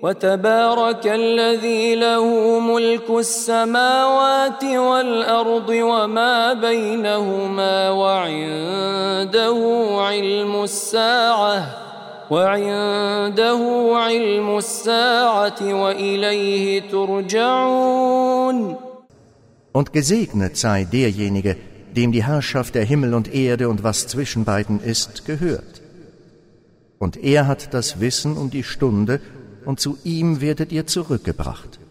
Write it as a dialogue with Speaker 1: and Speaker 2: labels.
Speaker 1: وتبارك الذي له ملك السماوات والأرض وما بينهما وعنده علم الساعة وإليه ترجعون.
Speaker 2: Und gesegnet sei derjenige, dem die Herrschaft der Himmel und Erde und was zwischen beiden ist, gehört. Und er hat das Wissen um die Stunde, und zu ihm werdet ihr zurückgebracht.